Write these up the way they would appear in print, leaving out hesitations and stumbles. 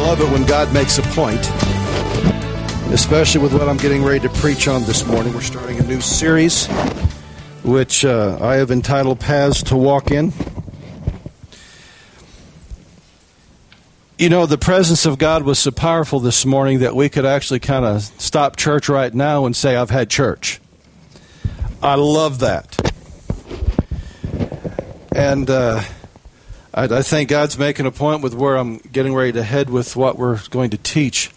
love it when God makes a point, especially with what I'm getting ready to preach on this morning. We're starting a new series, which I have entitled Paths to Walk In. You know, the presence of God was so powerful this morning that we could actually kind of stop church right now and say, I've had church. I love that. And I think God's making a point with where I'm getting ready to head with what we're going to teach.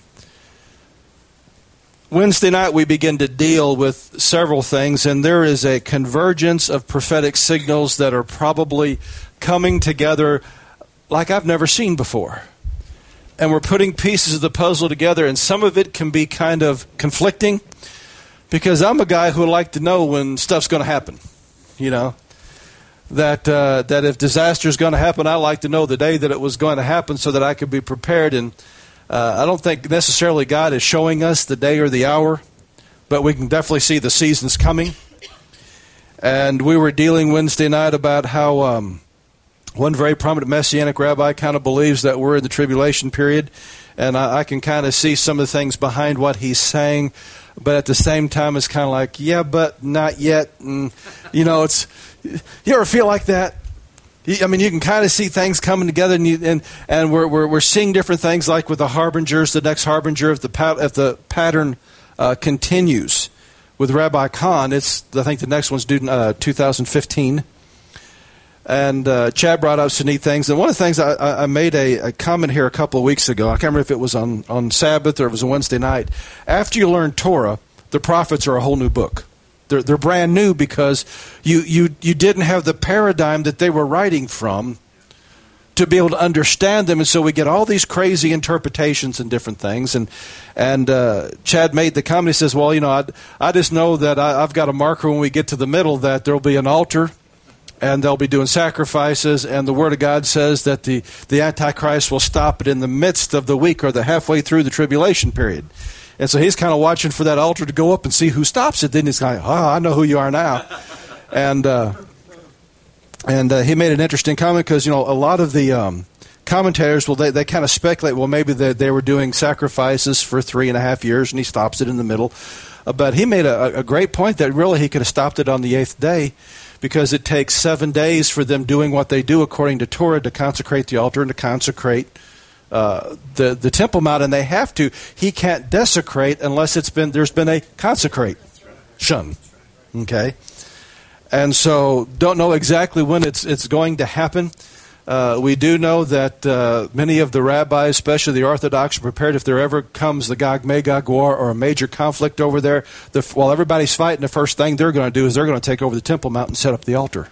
Wednesday night we begin to deal with several things, and there is a convergence of prophetic signals that are probably coming together like I've never seen before. And we're putting pieces of the puzzle together, and some of it can be kind of conflicting, because I'm a guy who would like to know when stuff's going to happen, you know. That if disaster is going to happen, I like to know the day that it was going to happen so that I could be prepared. And I don't think necessarily God is showing us the day or the hour, but we can definitely see the seasons coming. And we were dealing Wednesday night about how one very prominent Messianic rabbi kind of believes that we're in the tribulation period, and I can kind of see some of the things behind what he's saying, but at the same time it's kind of like, yeah, but not yet. And, you know, it's... You ever feel like that? I mean, you can kind of see things coming together, and we're seeing different things, like with the harbingers, the next harbinger, if the pattern continues with Rabbi Khan. I think the next one's due 2015. And Chad brought up some neat things. And one of the things I made a comment here a couple of weeks ago. I can't remember if it was on Sabbath or it was a Wednesday night. After you learn Torah, the prophets are a whole new book. They're brand new because you didn't have the paradigm that they were writing from to be able to understand them, and so we get all these crazy interpretations and different things. And Chad made the comment. He says, "Well, you know, I just know that I've got a marker when we get to the middle that there'll be an altar, and they'll be doing sacrifices, and the Word of God says that the Antichrist will stop it in the midst of the week or the halfway through the tribulation period." And so he's kind of watching for that altar to go up and see who stops it. Then he's like, "Oh, I know who you are now." And he made an interesting comment because, you know, a lot of the commentators, well, they kind of speculate, well, maybe they were doing sacrifices for 3.5 years, and he stops it in the middle. But he made a great point that really he could have stopped it on the 8th day, because it takes 7 days for them doing what they do according to Torah to consecrate the altar and to consecrate the Temple Mount, and they have to. He can't desecrate unless there's been a consecration. Okay, and so don't know exactly when it's going to happen. We do know that many of the rabbis, especially the Orthodox, are prepared if there ever comes the Gog-Magog war or a major conflict over there. While everybody's fighting, the first thing they're going to do is they're going to take over the Temple Mount and set up the altar.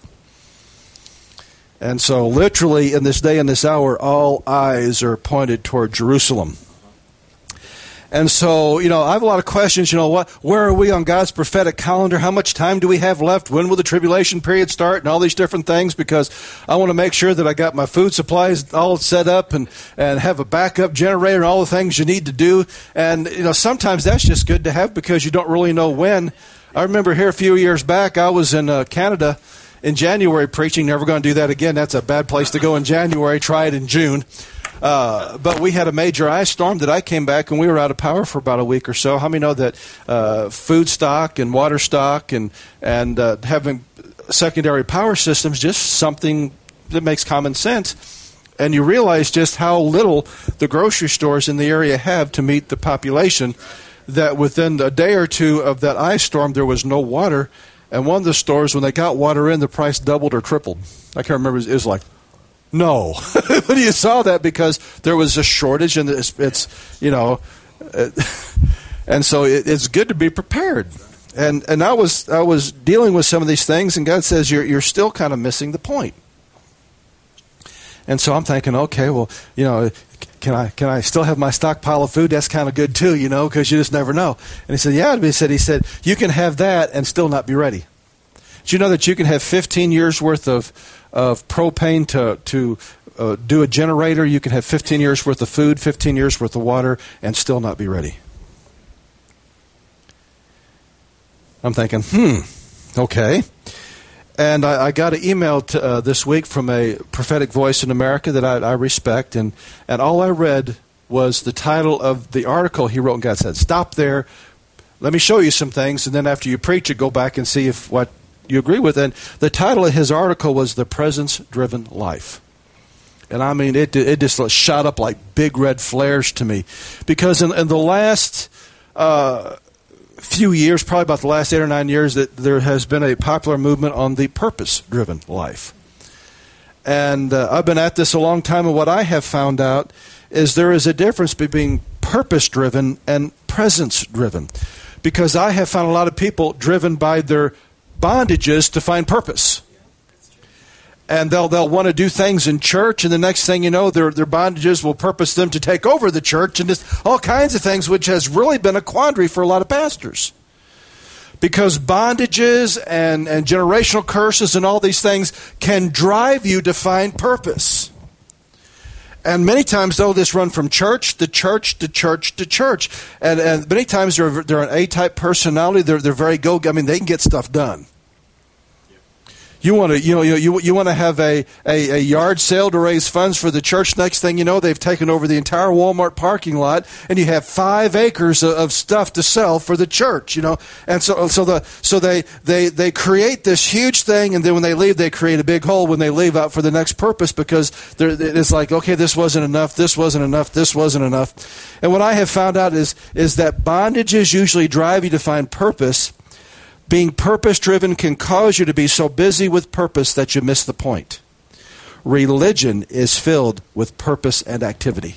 And so literally in this day and this hour, all eyes are pointed toward Jerusalem. And so, you know, I have a lot of questions. You know, where are we on God's prophetic calendar? How much time do we have left? When will the tribulation period start? And all these different things, because I want to make sure that I got my food supplies all set up and have a backup generator and all the things you need to do. And, you know, sometimes that's just good to have because you don't really know when. I remember here a few years back, I was in Canada in January preaching. Never going to do that again. That's a bad place to go in January. Try it in June. But we had a major ice storm that I came back, and we were out of power for about a week or so. How many know that food stock and water stock and having secondary power systems just something that makes common sense? And you realize just how little the grocery stores in the area have to meet the population, that within a day or two of that ice storm, there was no water. And one of the stores, when they got water in, the price doubled or tripled. I can't remember. It was like, no. But you saw that because there was a shortage, and it's you know, and so it's good to be prepared. And I was dealing with some of these things, and God says you're still kind of missing the point. And so I'm thinking, okay, well, you know, can I still have my stockpile of food? That's kind of good too, you know, because you just never know. And he said, yeah. He said you can have that and still not be ready. Did you know that you can have 15 years worth of propane to do a generator? You can have 15 years worth of food, 15 years worth of water, and still not be ready. I'm thinking, okay. And I got an email this week from a prophetic voice in America that I respect, and all I read was the title of the article he wrote, and God said, stop there, let me show you some things, and then after you preach it, go back and see if what you agree with. And the title of his article was The Presence-Driven Life. And I mean, it just shot up like big red flares to me. Because in the last few years, probably about the last 8 or 9 years, that there has been a popular movement on the purpose-driven life. And I've been at this a long time, and what I have found out is there is a difference between purpose-driven and presence-driven. Because I have found a lot of people driven by their bondages to find purpose. And they'll want to do things in church, and the next thing you know, their bondages will purpose them to take over the church, and just all kinds of things, which has really been a quandary for a lot of pastors. Because bondages and generational curses and all these things can drive you to find purpose. And many times they'll just run from church to church to church to church. And many times they're an A-type personality. They're very I mean, they can get stuff done. You want to have a yard sale to raise funds for the church. Next thing you know, they've taken over the entire Walmart parking lot, and you have 5 acres of stuff to sell for the church. And so they create this huge thing, and then when they leave, they create a big hole when they leave out for the next purpose, because it's like, okay, this wasn't enough, this wasn't enough, this wasn't enough. And what I have found out is that bondages usually drive you to find purpose. Being purpose-driven can cause you to be so busy with purpose that you miss the point. Religion is filled with purpose and activity.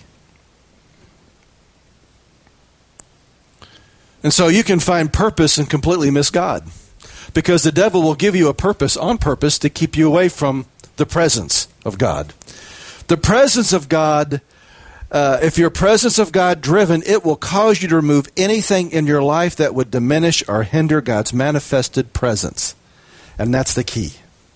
And so you can find purpose and completely miss God. Because the devil will give you a purpose on purpose to keep you away from the presence of God. The presence of God, if you're presence of God driven, it will cause you to remove anything in your life that would diminish or hinder God's manifested presence. And that's the key.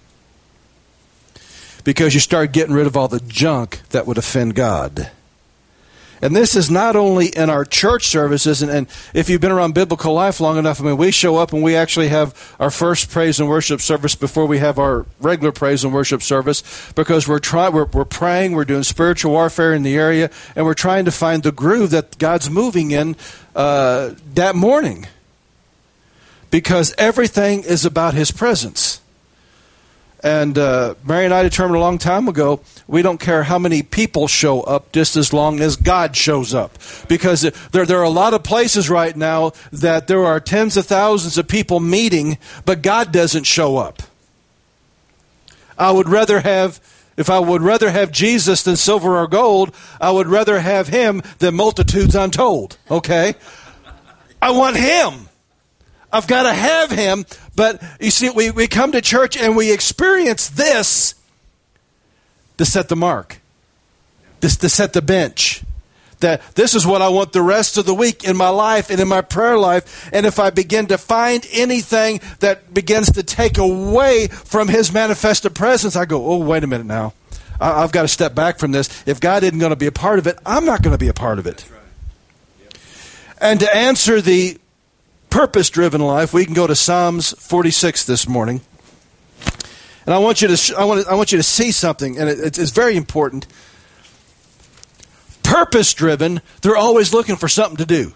Because you start getting rid of all the junk that would offend God. And this is not only in our church services, and if you've been around Biblical Life long enough, I mean, we show up and we actually have our first praise and worship service before we have our regular praise and worship service, because we're praying, we're doing spiritual warfare in the area, and we're trying to find the groove that God's moving in that morning. Because everything is about His presence. And Mary and I determined a long time ago, we don't care how many people show up, just as long as God shows up. Because there are a lot of places right now that there are tens of thousands of people meeting, but God doesn't show up. If I would rather have Jesus than silver or gold, I would rather have Him than multitudes untold. Okay? I want Him. I've got to have Him. But you see, we come to church and we experience this to set the mark, to set the bench. That this is what I want the rest of the week in my life and in my prayer life. And if I begin to find anything that begins to take away from His manifested presence, I go, oh, wait a minute now. I've got to step back from this. If God isn't going to be a part of it, I'm not going to be a part of it. That's right. Yep. And to answer the purpose-driven life, we can go to Psalms 46 this morning, and I want you to see something, and it's very important. Purpose-driven, they're always looking for something to do.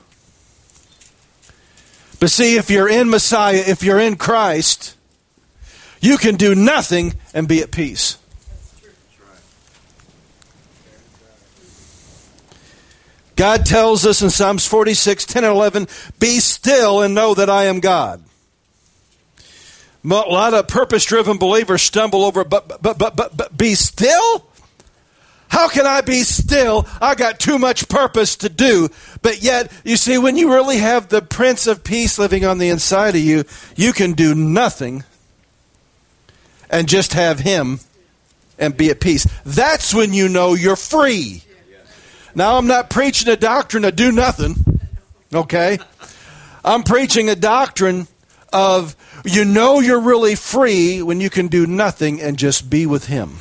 But see, if you're in Messiah, if you're in Christ, you can do nothing and be at peace. God tells us in Psalms 46, 10 and 11, be still and know that I am God. A lot of purpose-driven believers stumble over, but be still? How can I be still? I got too much purpose to do. But yet, you see, when you really have the Prince of Peace living on the inside of you, you can do nothing and just have Him and be at peace. That's when you know you're free. Now, I'm not preaching a doctrine of do nothing, okay? I'm preaching a doctrine of you're really free when you can do nothing and just be with Him.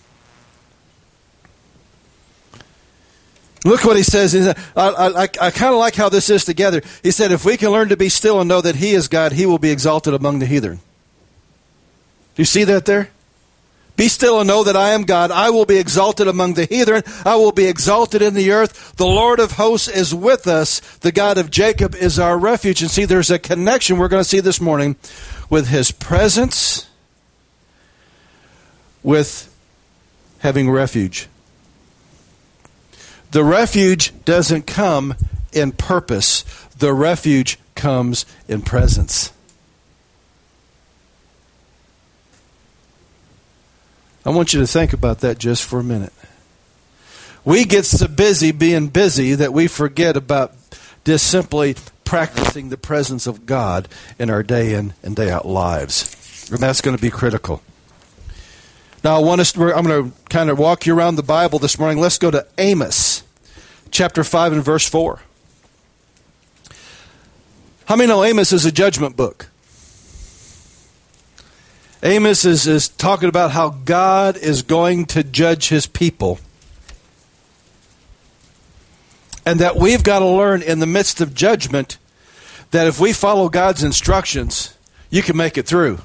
Look what he says. I kind of like how this is together. He said, if we can learn to be still and know that He is God, He will be exalted among the heathen. Do you see that there? Be still and know that I am God. I will be exalted among the heathen. I will be exalted in the earth. The Lord of hosts is with us. The God of Jacob is our refuge. And see, there's a connection we're going to see this morning with his presence, with having refuge. The refuge doesn't come in purpose. The refuge comes in presence. I want you to think about that just for a minute. We get so busy being busy that we forget about just simply practicing the presence of God in our day in and day out lives. And that's going to be critical. Now, I'm going to kind of walk you around the Bible this morning. Let's go to Amos, chapter 5 and verse 4. How many know Amos is a judgment book? Amos is talking about how God is going to judge his people. And that we've got to learn in the midst of judgment that if we follow God's instructions, you can make it through.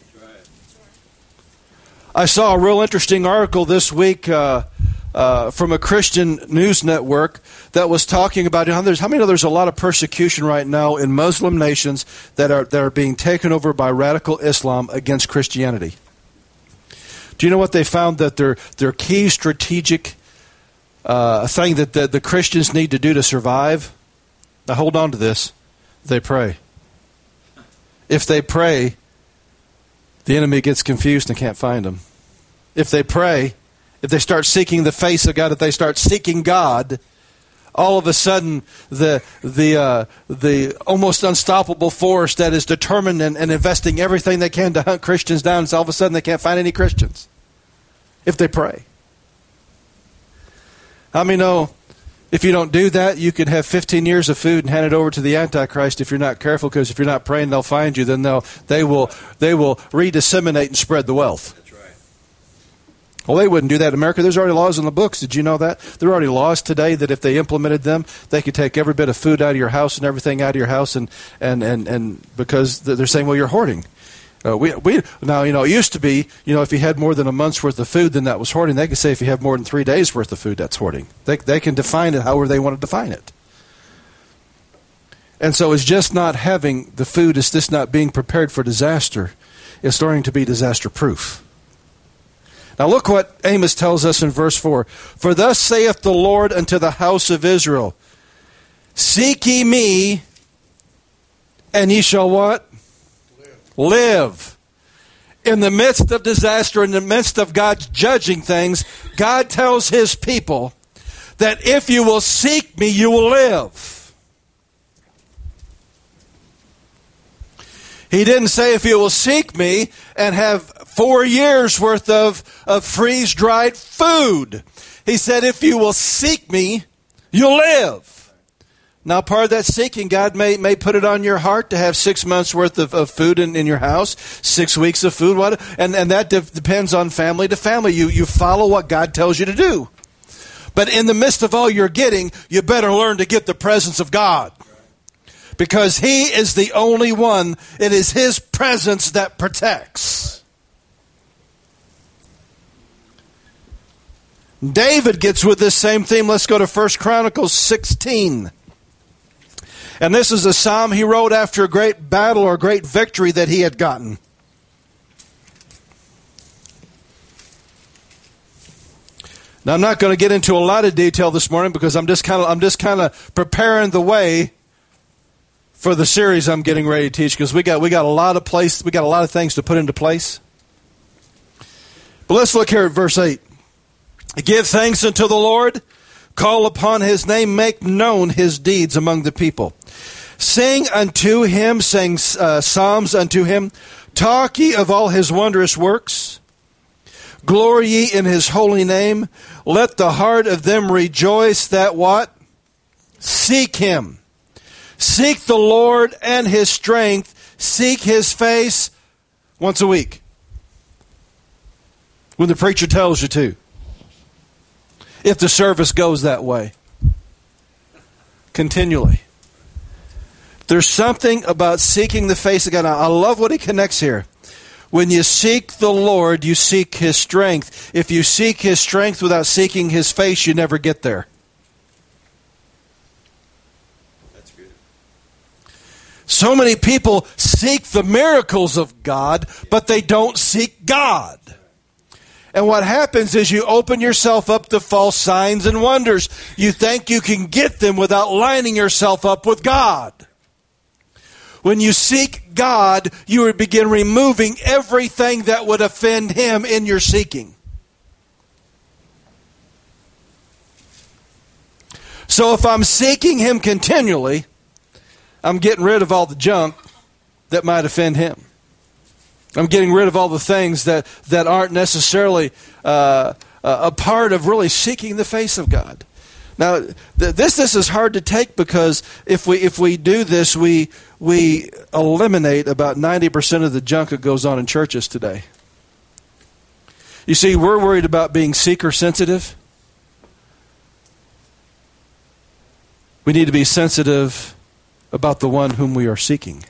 I saw a real interesting article this week from a Christian news network that was talking about how many know there's a lot of persecution right now in Muslim nations that are being taken over by radical Islam against Christianity. Do you know what they found? That their key strategic thing that the Christians need to do to survive? Now hold on to this. They pray. If they pray, the enemy gets confused and can't find them. If they pray, if they start seeking the face of God, if they start seeking God, all of a sudden the almost unstoppable force that is determined and investing everything they can to hunt Christians down, so all of a sudden they can't find any Christians if they pray. How many know if you don't do that, you could have 15 years of food and hand it over to the Antichrist if you're not careful, because if you're not praying, they'll find you. Then they will redisseminate and spread the wealth. That's right. Well, they wouldn't do that in America. There's already laws in the books. Did you know that? There are already laws today that if they implemented them, they could take every bit of food out of your house and everything out of your house, and because they're saying, well, you're hoarding. Now, it used to be, if you had more than a month's worth of food, then that was hoarding. They could say if you have more than 3 days' worth of food, that's hoarding. They can define it however they want to define it. And so it's just not having the food, it's just not being prepared for disaster. It's learning to be disaster-proof. Now look what Amos tells us in verse 4. For thus saith the Lord unto the house of Israel, seek ye me, and ye shall what? Live. In the midst of disaster, in the midst of God's judging things, God tells his people that if you will seek me, you will live. He didn't say if you will seek me and have 4 years worth of freeze-dried food. He said if you will seek me, you'll live. Now, part of that seeking, God may put it on your heart to have 6 months' worth of food in your house, 6 weeks of food, and that depends on family to family. You follow what God tells you to do. But in the midst of all you're getting, you better learn to get the presence of God. Because he is the only one. It is his presence that protects. David gets with this same theme. Let's go to 1 Chronicles 16. And this is a psalm he wrote after a great battle or great victory that he had gotten. Now, I'm not going to get into a lot of detail this morning because I'm just kind of preparing the way for the series I'm getting ready to teach, because we got a lot of things to put into place. But let's look here at verse 8. Give thanks unto the Lord, call upon his name, make known his deeds among the people. Sing unto him, sing psalms unto him. Talk ye of all his wondrous works. Glory ye in his holy name. Let the heart of them rejoice that what? Seek him. Seek the Lord and his strength. Seek his face once a week, when the preacher tells you to. If the service goes that way. Continually. There's something about seeking the face of God. Now, I love what he connects here. When you seek the Lord, you seek His strength. If you seek His strength without seeking His face, you never get there. That's good. So many people seek the miracles of God, but they don't seek God. And what happens is you open yourself up to false signs and wonders. You think you can get them without lining yourself up with God. When you seek God, you would begin removing everything that would offend Him in your seeking. So if I'm seeking Him continually, I'm getting rid of all the junk that might offend Him. I'm getting rid of all the things that aren't necessarily a part of really seeking the face of God. Now, this is hard to take, because if we do this, we eliminate about 90% of the junk that goes on in churches today. You see, we're worried about being seeker sensitive. We need to be sensitive about the one whom we are seeking.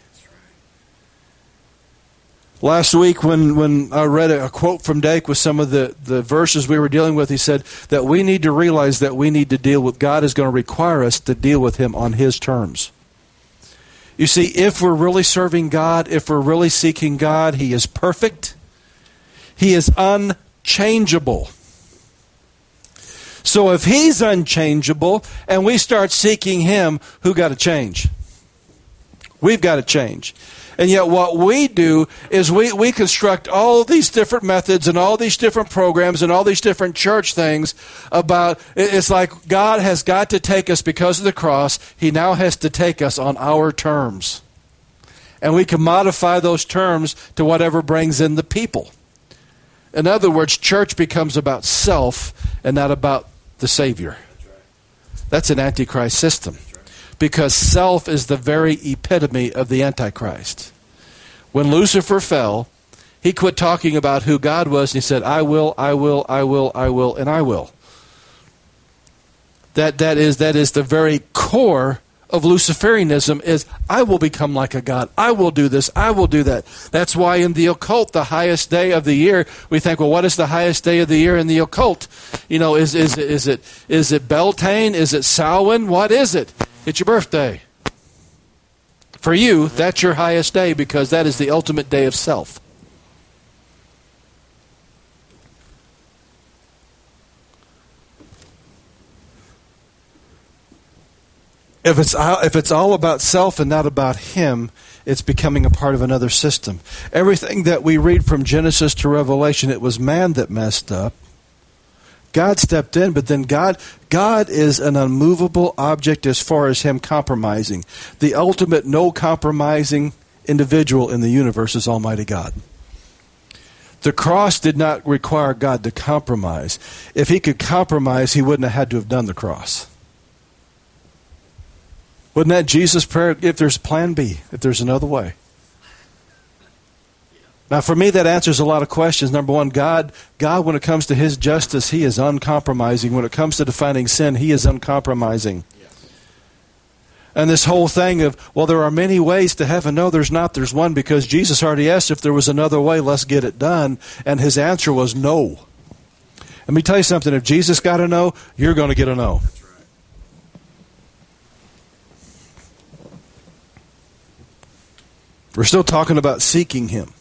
Last week when I read a quote from Dake with some of the verses we were dealing with, he said that we need to realize that we need to deal with God is going to require us to deal with Him on His terms. You see, if we're really serving God, if we're really seeking God, He is perfect. He is unchangeable. So if He's unchangeable and we start seeking Him, who got to change? We've got to change. And yet what we do is we construct all these different methods and all these different programs and all these different church things about, it's like God has got to take us because of the cross. He now has to take us on our terms. And we can modify those terms to whatever brings in the people. In other words, church becomes about self and not about the Savior. That's an Antichrist system. Because self is the very epitome of the Antichrist. When Lucifer fell, he quit talking about who God was, and he said, I will, I will, I will, I will, and I will. That is the very core of Luciferianism, is I will become like a god. I will do this. I will do that. That's why in the occult, the highest day of the year, we think, well, what is the highest day of the year in the occult? You know, is it Beltane? Is it Samhain? What is it? It's your birthday. For you, that's your highest day, because that is the ultimate day of self. If it's all about self and not about Him, it's becoming a part of another system. Everything that we read from Genesis to Revelation, it was man that messed up. God stepped in, but then God is an unmovable object as far as Him compromising. The ultimate no compromising individual in the universe is Almighty God. The cross did not require God to compromise. If He could compromise, He wouldn't have had to have done the cross. Wasn't that Jesus' prayer? If there's plan B, if there's another way. Now, for me, that answers a lot of questions. Number one, God, when it comes to His justice, He is uncompromising. When it comes to defining sin, He is uncompromising. Yes. And this whole thing of, well, there are many ways to heaven. No, there's not. There's one, because Jesus already asked if there was another way, let's get it done. And His answer was no. Let me tell you something. If Jesus got a no, you're going to get a no. That's right. We're still talking about seeking Him.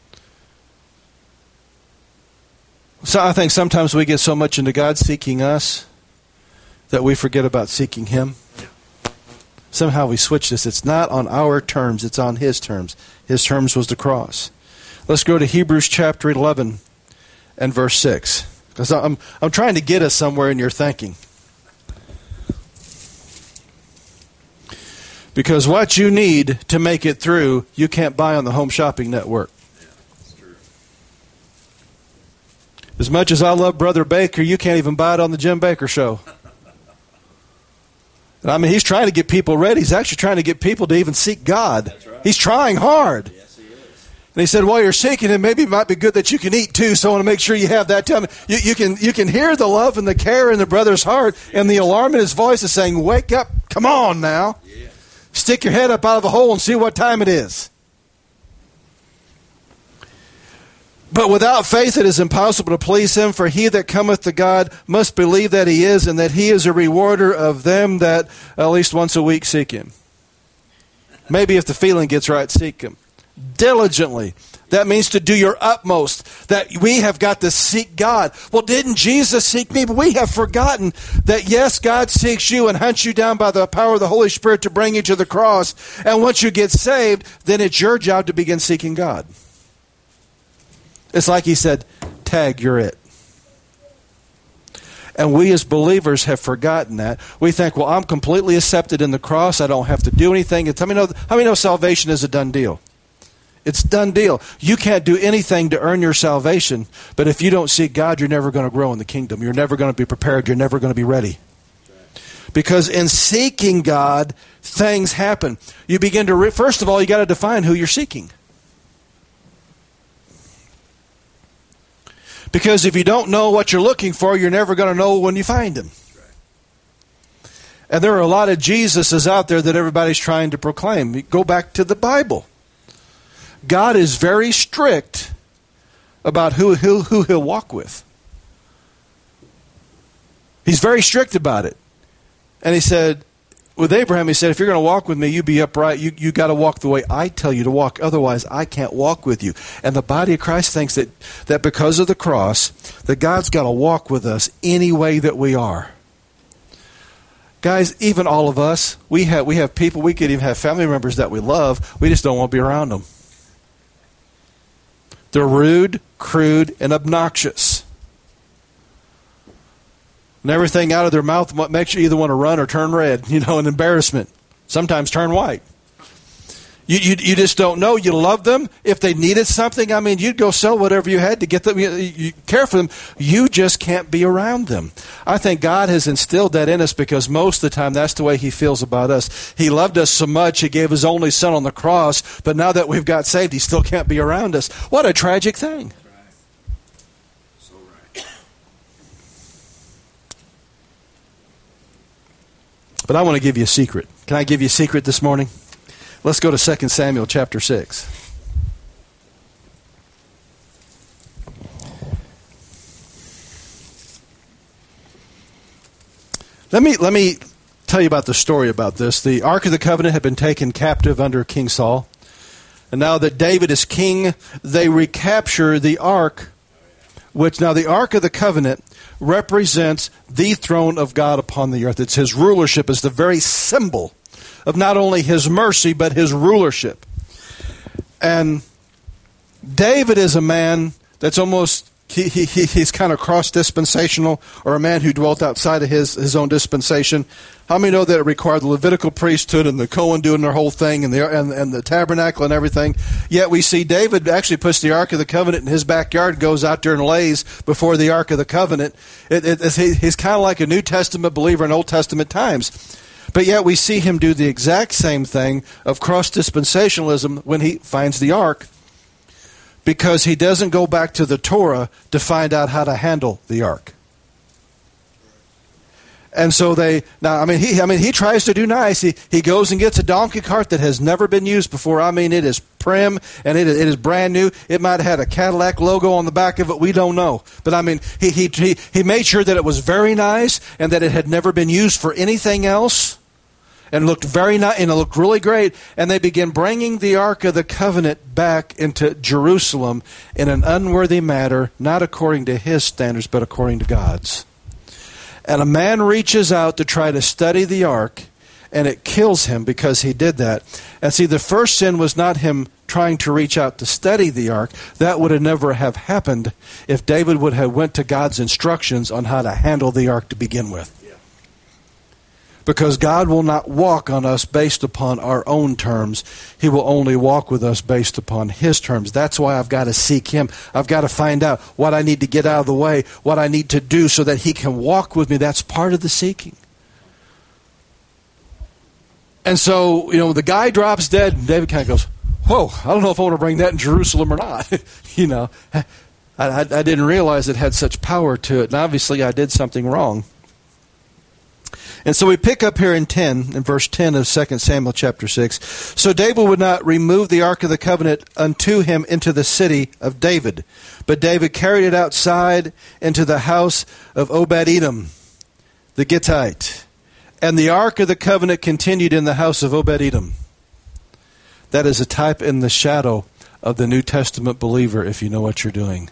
So I think sometimes we get so much into God seeking us that we forget about seeking Him. Somehow we switch this. It's not on our terms, it's on His terms. His terms was the cross. Let's go to Hebrews chapter 11 and verse 6. Because I'm trying to get us somewhere in your thinking. Because what you need to make it through, you can't buy on the Home Shopping Network. As much as I love Brother Baker, you can't even buy it on the Jim Baker Show. I mean, he's trying to get people ready. He's actually trying to get people to even seek God. That's right. He's trying hard. Yes, he is. And he said, while you're seeking Him, maybe it might be good that you can eat too, so I want to make sure you have that time. You can hear the love and the care in the brother's heart, and the alarm in his voice is saying, wake up, come on now. Yeah. Stick your head up out of the hole and see what time it is. But without faith it is impossible to please him, for he that cometh to God must believe that he is, and that he is a rewarder of them that at least once a week seek him. Maybe if the feeling gets right, seek him. Diligently. That means to do your utmost. That we have got to seek God. Well, didn't Jesus seek me? But we have forgotten that, yes, God seeks you and hunts you down by the power of the Holy Spirit to bring you to the cross. And once you get saved, then it's your job to begin seeking God. It's like he said, tag, you're it. And we as believers have forgotten that. We think, well, I'm completely accepted in the cross. I don't have to do anything. How many know salvation is a done deal? It's a done deal. You can't do anything to earn your salvation, but if you don't seek God, you're never going to grow in the kingdom. You're never going to be prepared. You're never going to be ready. Because in seeking God, things happen. You begin to, first of all, you got to define who you're seeking. Because if you don't know what you're looking for, you're never going to know when you find him. And there are a lot of Jesuses out there that everybody's trying to proclaim. Go back to the Bible. God is very strict about who he'll walk with. He's very strict about it. And he said, with Abraham, he said, if you're going to walk with me, you be upright. You got to walk the way I tell you to walk. Otherwise, I can't walk with you. And the body of Christ thinks that because of the cross, that God's got to walk with us any way that we are. Guys, even all of us, we have people, we could even have family members that we love. We just don't want to be around them. They're rude, crude, and obnoxious. And everything out of their mouth makes you either want to run or turn red, in embarrassment. Sometimes turn white. You just don't know. You love them. If they needed something, you'd go sell whatever you had to get them. You care for them. You just can't be around them. I think God has instilled that in us because most of the time that's the way he feels about us. He loved us so much, he gave his only son on the cross, but now that we've got saved, he still can't be around us. What a tragic thing. So right. But I want to give you a secret. Can I give you a secret this morning? Let's go to 2 Samuel chapter 6. Let me tell you about the story about this. The Ark of the Covenant had been taken captive under King Saul. And now that David is king, they recapture the Ark, now the Ark of the Covenant represents the throne of God upon the earth. It's his rulership is the very symbol of not only his mercy, but his rulership. And David is a man that's almost, he's kind of cross-dispensational, or a man who dwelt outside of his own dispensation. How many know that it required the Levitical priesthood and the Cohen doing their whole thing and the tabernacle and everything? Yet we see David actually puts the Ark of the Covenant in his backyard, goes out there and lays before the Ark of the Covenant. He's kind of like a New Testament believer in Old Testament times. But yet we see him do the exact same thing of cross-dispensationalism when he finds the ark, because he doesn't go back to the Torah to find out how to handle the ark. And so he tries to do nice. He goes and gets a donkey cart that has never been used before. It is prim and it is brand new. It might have had a Cadillac logo on the back of it. We don't know. But he made sure that it was very nice and that it had never been used for anything else. And looked very nice, and it looked really great. And they begin bringing the Ark of the Covenant back into Jerusalem in an unworthy manner, not according to his standards, but according to God's. And a man reaches out to try to study the Ark, and it kills him because he did that. And see, the first sin was not him trying to reach out to study the Ark. That would have never have happened if David would have went to God's instructions on how to handle the Ark to begin with. Because God will not walk on us based upon our own terms. He will only walk with us based upon his terms. That's why I've got to seek him. I've got to find out what I need to get out of the way, what I need to do so that he can walk with me. That's part of the seeking. And so, the guy drops dead, and David kind of goes, whoa, I don't know if I want to bring that in Jerusalem or not. I didn't realize it had such power to it, and obviously I did something wrong. And so we pick up here in verse 10 of 2 Samuel chapter 6. So David would not remove the ark of the covenant unto him into the city of David, but David carried it outside into the house of Obed-Edom, the Gittite. And the ark of the covenant continued in the house of Obed-Edom. That is a type in the shadow of the New Testament believer, if you know what you're doing.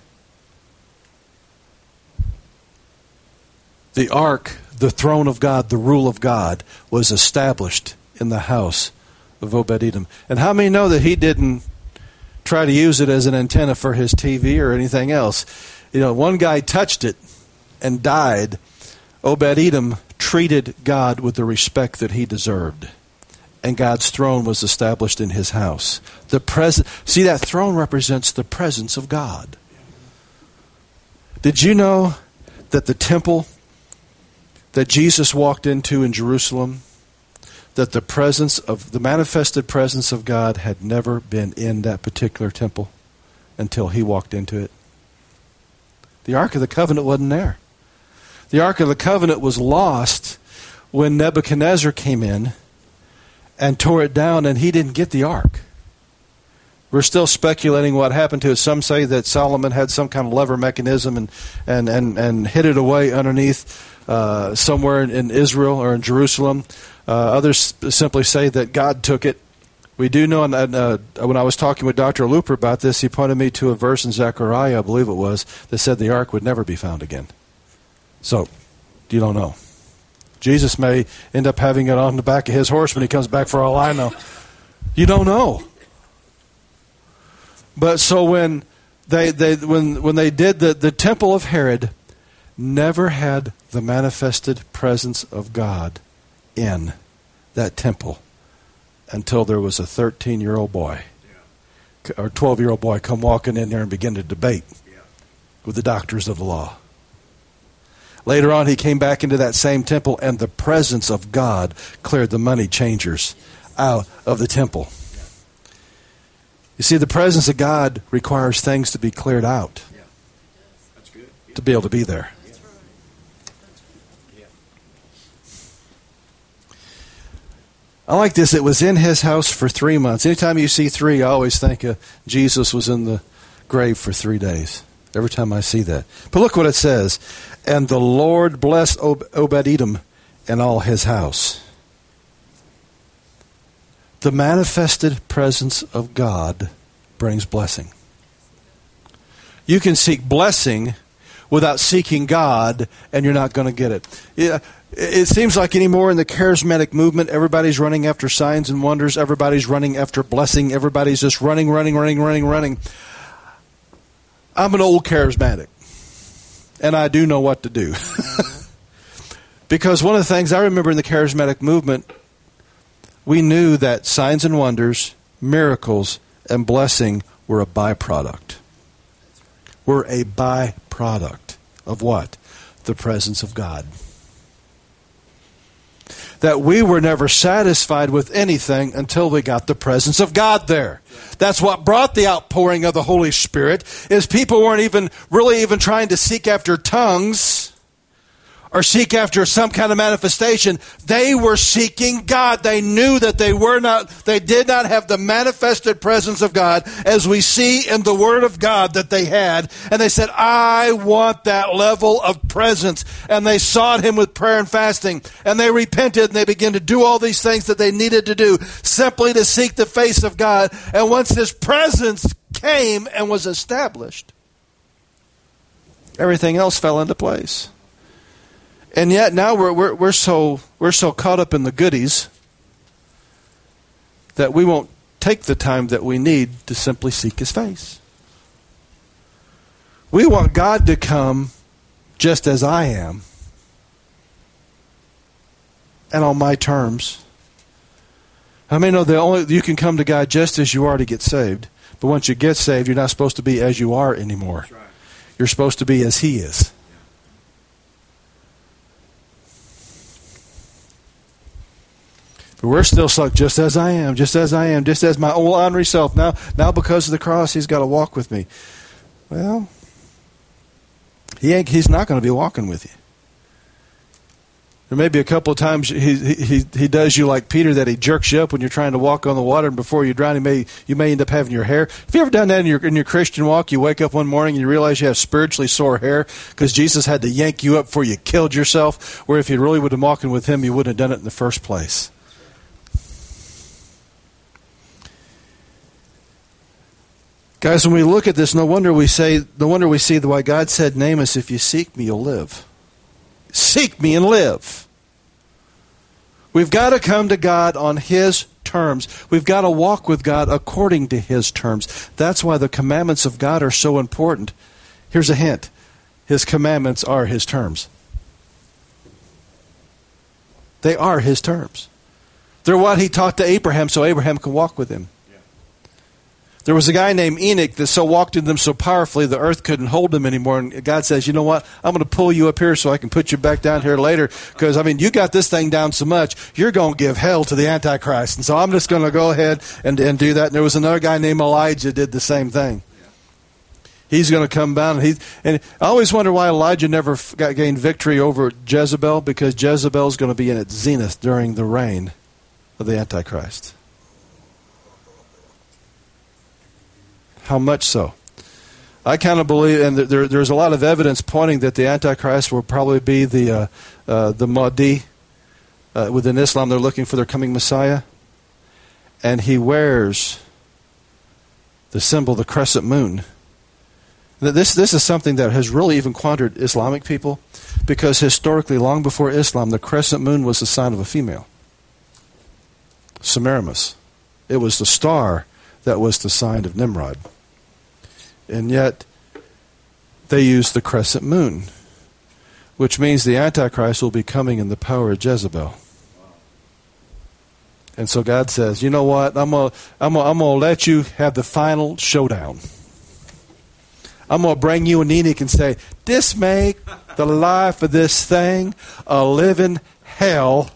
The ark, the throne of God, the rule of God, was established in the house of Obed-Edom. And how many know that he didn't try to use it as an antenna for his TV or anything else? You know, one guy touched it and died. Obed-Edom treated God with the respect that he deserved. And God's throne was established in his house. See, that throne represents the presence of God. Did you know that the temple that Jesus walked into in Jerusalem, that the manifested presence of God had never been in that particular temple until he walked into it? The Ark of the Covenant wasn't there. The Ark of the Covenant was lost when Nebuchadnezzar came in and tore it down, and he didn't get the ark. We're still speculating what happened to it. Some say that Solomon had some kind of lever mechanism and hid it away underneath somewhere in Israel or in Jerusalem. Others simply say that God took it. We do know, when I was talking with Dr. Looper about this, he pointed me to a verse in Zechariah, I believe it was, that said the ark would never be found again. So, you don't know. Jesus may end up having it on the back of his horse when he comes back, for all I know. You don't know. But so when they did the temple of Herod, never had the manifested presence of God in that temple until there was a 13-year-old boy or 12-year-old boy come walking in there and begin to debate with the doctors of the law. Later on, he came back into that same temple, and the presence of God cleared the money changers out of the temple. You see, the presence of God requires things to be cleared out to be able to be there. I like this. It was in his house for 3 months. Anytime you see 3, I always think Jesus was in the grave for 3 days. Every time I see that. But look what it says. And the Lord blessed Obed-Edom and all his house. The manifested presence of God brings blessing. You can seek blessing without seeking God, and you're not going to get it. It seems like anymore in the charismatic movement, everybody's running after signs and wonders. Everybody's running after blessing. Everybody's just running. I'm an old charismatic, and I do know what to do. Because one of the things I remember in the charismatic movement, we knew that signs and wonders, miracles, and blessing were a byproduct. We're a byproduct of what? The presence of God. That we were never satisfied with anything until we got the presence of God there. That's what brought the outpouring of the Holy Spirit, is people weren't even trying to seek after tongues or seek after some kind of manifestation. They were seeking God. They knew that they did not have the manifested presence of God as we see in the Word of God that they had. And they said, I want that level of presence. And they sought Him with prayer and fasting. And they repented and they began to do all these things that they needed to do simply to seek the face of God. And once His presence came and was established, everything else fell into place. And yet now we're so caught up in the goodies that we won't take the time that we need to simply seek His face. We want God to come just as I am and on my terms. How many know you can come to God just as you are to get saved, but once you get saved, you're not supposed to be as you are anymore. That's right. You're supposed to be as He is. But we're still stuck just as I am, just as my old ornery self. Now because of the cross, He's got to walk with me. Well, He's not going to be walking with you. There may be a couple of times he does you like Peter, that he jerks you up when you're trying to walk on the water, and before you drown, you may end up having your hair. Have you ever done that in your Christian walk? You wake up one morning and you realize you have spiritually sore hair because Jesus had to yank you up before you killed yourself, where if you really would have walked with him, you wouldn't have done it in the first place. Guys, when we look at this, no wonder we see why God said, "Amos, if you seek me, you'll live." Seek me and live. We've got to come to God on his terms. We've got to walk with God according to his terms. That's why the commandments of God are so important. Here's a hint. His commandments are his terms. They are his terms. They're what he taught to Abraham so Abraham could walk with him. There was a guy named Enoch that so walked in them so powerfully the earth couldn't hold him anymore. And God says, you know what? I'm going to pull you up here so I can put you back down here later. Because, you got this thing down so much, you're going to give hell to the Antichrist. And so I'm just going to go ahead and do that. And there was another guy named Elijah did the same thing. He's going to come down. And I always wonder why Elijah never gained victory over Jezebel. Because Jezebel's going to be in its zenith during the reign of the Antichrist. How much so? I kind of believe, and there's a lot of evidence pointing that the Antichrist will probably be the Mahdi. Within Islam, they're looking for their coming Messiah. And he wears the symbol, the crescent moon. This is something that has really even quandered Islamic people, because historically, long before Islam, the crescent moon was the sign of a female. Semiramis. It was the star that was the sign of Nimrod. And yet, they use the crescent moon, which means the Antichrist will be coming in the power of Jezebel. And so God says, you know what? I'm gonna let you have the final showdown. I'm going to bring you an Enoch and say, this make the life of this thing a living hell.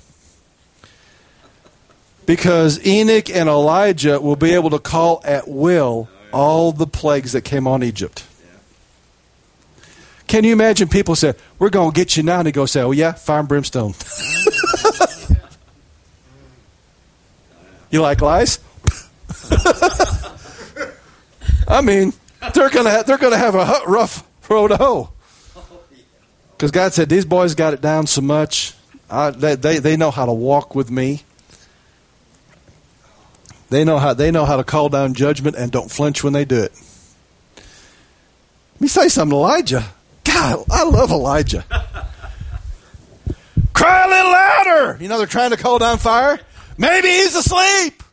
Because Enoch and Elijah will be able to call at will all the plagues that came on Egypt. Can you imagine people say, we're going to get you now, and they go say, oh yeah, fire and brimstone. You like lies? They're gonna have a rough road to hoe. Because God said, these boys got it down so much. They know how to walk with me. They know how to call down judgment and don't flinch when they do it. Let me say something, Elijah. God, I love Elijah. Cry a little louder. They're trying to call down fire. Maybe he's asleep.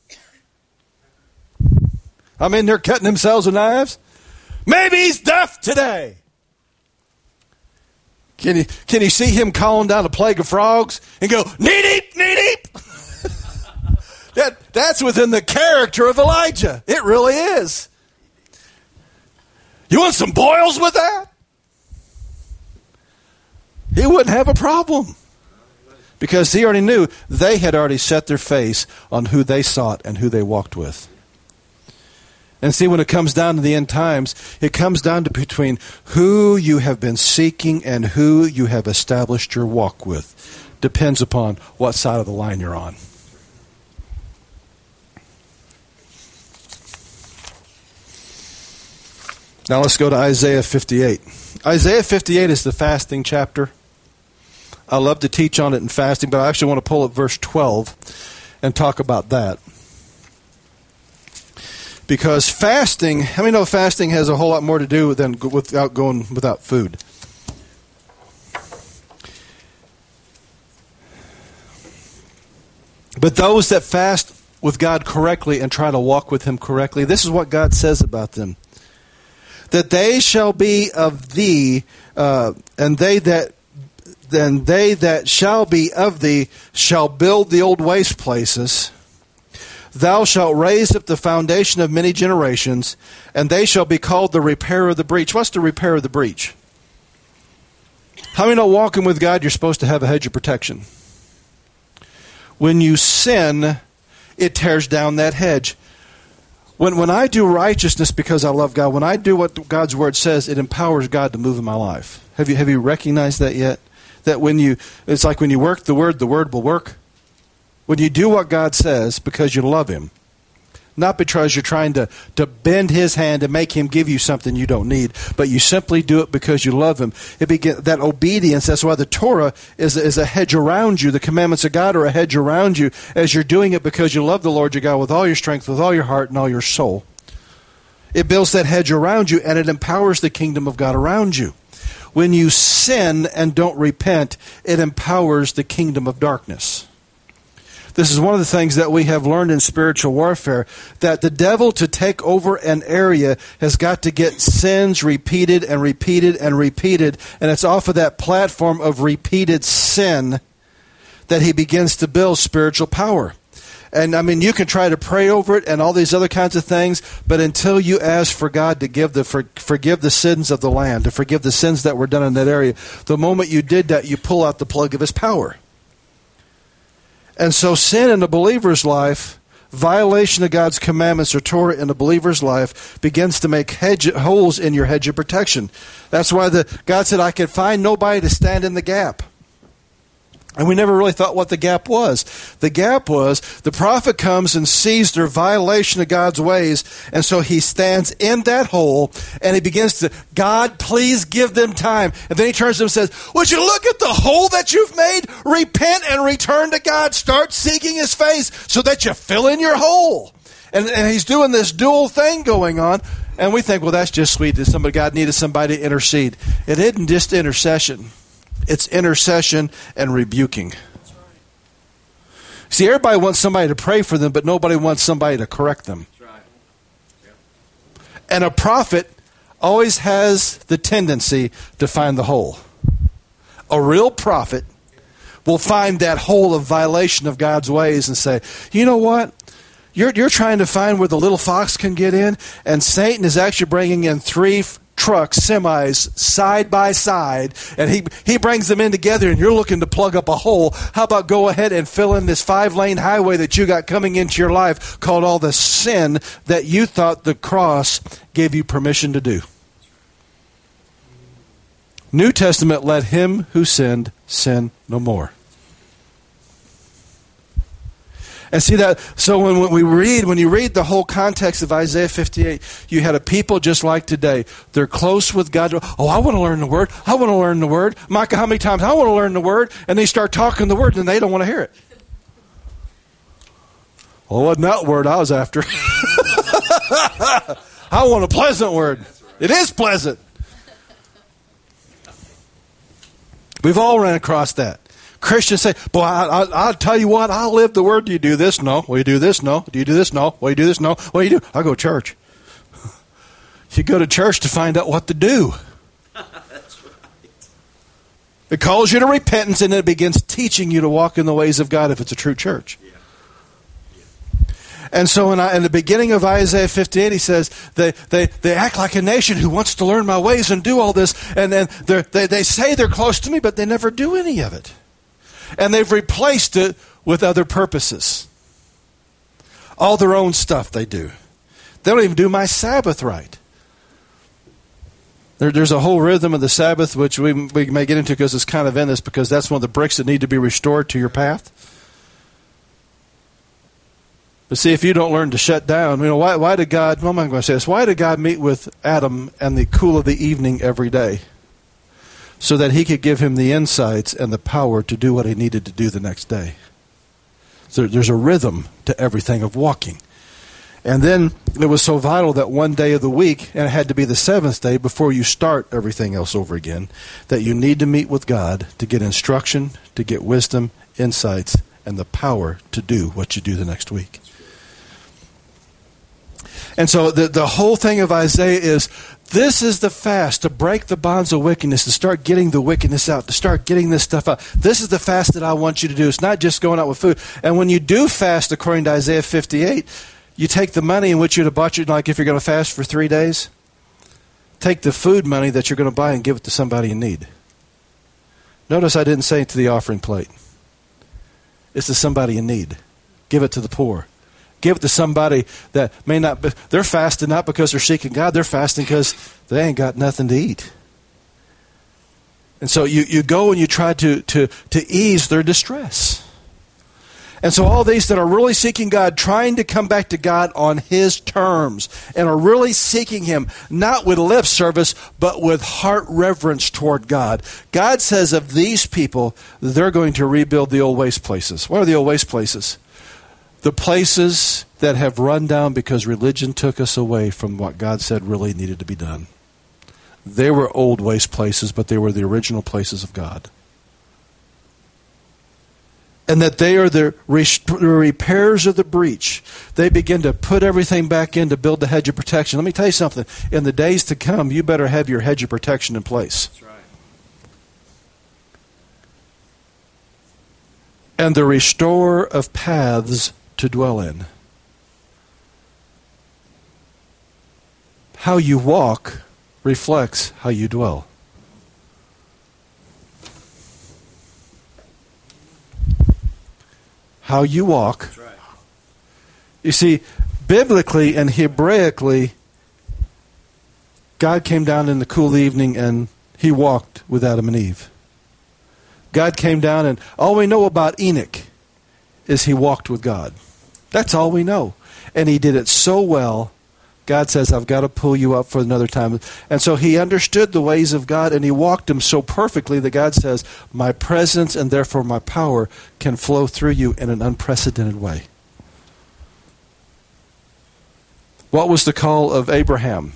They're cutting themselves with knives. Maybe he's deaf today. Can you see him calling down a plague of frogs and go, knee-deep, knee-deep? That's within the character of Elijah. It really is. You want some boils with that? He wouldn't have a problem. Because he already knew they had already set their face on who they sought and who they walked with. And see, when it comes down to the end times, it comes down to between who you have been seeking and who you have established your walk with. Depends upon what side of the line you're on. Now let's go to Isaiah 58. Isaiah 58 is the fasting chapter. I love to teach on it in fasting, but I actually want to pull up verse 12 and talk about that. Because fasting, how many know fasting has a whole lot more to do than without going without food? But those that fast with God correctly and try to walk with Him correctly, this is what God says about them. That they shall be of thee, and they that shall be of thee shall build the old waste places. Thou shalt raise up the foundation of many generations, and they shall be called the repairer of the breach. What's the repair of the breach? How many know walking with God, you're supposed to have a hedge of protection? When you sin, it tears down that hedge. When I do righteousness because I love God, when I do what God's Word says, it empowers God to move in my life. Have you recognized that yet? that it's like when you work the word will work? When you do what God says because you love him, not because you're trying to bend his hand and make him give you something you don't need, but you simply do it because you love him. That obedience, that's why the Torah is a hedge around you. The commandments of God are a hedge around you as you're doing it because you love the Lord your God with all your strength, with all your heart, and all your soul. It builds that hedge around you, and it empowers the kingdom of God around you. When you sin and don't repent, it empowers the kingdom of darkness. This is one of the things that we have learned in spiritual warfare, that the devil, to take over an area, has got to get sins repeated and repeated and repeated, and it's off of that platform of repeated sin that he begins to build spiritual power. And I mean, you can try to pray over it and all these other kinds of things, but until you ask for God to forgive the sins of the land, to forgive the sins that were done in that area, the moment you did that, you pull out the plug of his power. And so sin in the believer's life, violation of God's commandments or Torah in the believer's life, begins to make holes in your hedge of protection. That's why God said, I could find nobody to stand in the gap. And we never really thought what the gap was. The gap was the prophet comes and sees their violation of God's ways, and so he stands in that hole, and he begins to, God, please give them time. And then he turns to them and says, would you look at the hole that you've made? Repent and return to God. Start seeking his face so that you fill in your hole. And he's doing this dual thing going on, and we think, well, that's just sweet that God needed somebody to intercede. It isn't just intercession. It's intercession and rebuking. See, everybody wants somebody to pray for them, but nobody wants somebody to correct them. And a prophet always has the tendency to find the hole. A real prophet will find that hole of violation of God's ways and say, you know what? You're trying to find where the little fox can get in, and Satan is actually bringing in 3 trucks, semis, side by side, and he brings them in together, and you're looking to plug up a hole. How about go ahead and fill in this 5-lane highway that you got coming into your life called all the sin that you thought the cross gave you permission to do? New Testament, let him who sinned sin no more. And see that, so when you read the whole context of Isaiah 58, you had a people just like today. They're close with God. Oh, I want to learn the Word. I want to learn the Word. Micah, how many times? I want to learn the Word. And they start talking the Word, and they don't want to hear it. Well, it wasn't that word I was after. I want a pleasant word. It is pleasant. We've all ran across that. Christians say, boy, I'll tell you what, I'll live the word. Do you do this? No. Will you do this? No. Do you do this? No. Will you do this? No. What do you do? I go to church. You go to church to find out what to do. That's right. It calls you to repentance, and it begins teaching you to walk in the ways of God if it's a true church. Yeah. And so in the beginning of Isaiah 58, he says, they act like a nation who wants to learn my ways and do all this, and then they say they're close to me, but they never do any of it. And they've replaced it with other purposes. All their own stuff they do. They don't even do my Sabbath right. There's a whole rhythm of the Sabbath, which we may get into because it's kind of in this, because that's one of the bricks that need to be restored to your path. But see, if you don't learn to shut down, why did God, well, I'm not going to say this, why did God meet with Adam in the cool of the evening every day? So that he could give him the insights and the power to do what he needed to do the next day. So there's a rhythm to everything of walking. And then it was so vital that one day of the week, and it had to be the seventh day before you start everything else over again, that you need to meet with God to get instruction, to get wisdom, insights, and the power to do what you do the next week. And so the whole thing of Isaiah is, this is the fast to break the bonds of wickedness, to start getting the wickedness out, to start getting this stuff out. This is the fast that I want you to do. It's not just going out with food. And when you do fast, according to Isaiah 58, you take the money in which you'd have bought, like if you're going to fast for 3 days, take the food money that you're going to buy and give it to somebody in need. Notice I didn't say it to the offering plate. It's to somebody in need. Give it to the poor. Give it to somebody that may not be, they're fasting not because they're seeking God, they're fasting because they ain't got nothing to eat. And so you go and you try to ease their distress. And so all these that are really seeking God, trying to come back to God on His terms, and are really seeking Him, not with lip service, but with heart reverence toward God. God says of these people, they're going to rebuild the old waste places. What are the old waste places? The places that have run down because religion took us away from what God said really needed to be done. They were old waste places, but they were the original places of God. And that they are the repairs of the breach. They begin to put everything back in to build the hedge of protection. Let me tell you something. In the days to come, you better have your hedge of protection in place. That's right. And the restorer of paths to dwell in. How you walk reflects how you dwell. How you walk. That's right. You see, biblically and Hebraically, God came down in the cool evening and He walked with Adam and Eve. God came down, and all we know about Enoch is he walked with God. That's all we know. And he did it so well, God says, I've got to pull you up for another time. And so he understood the ways of God, and he walked them so perfectly that God says, my presence and therefore my power can flow through you in an unprecedented way. What was the call of Abraham?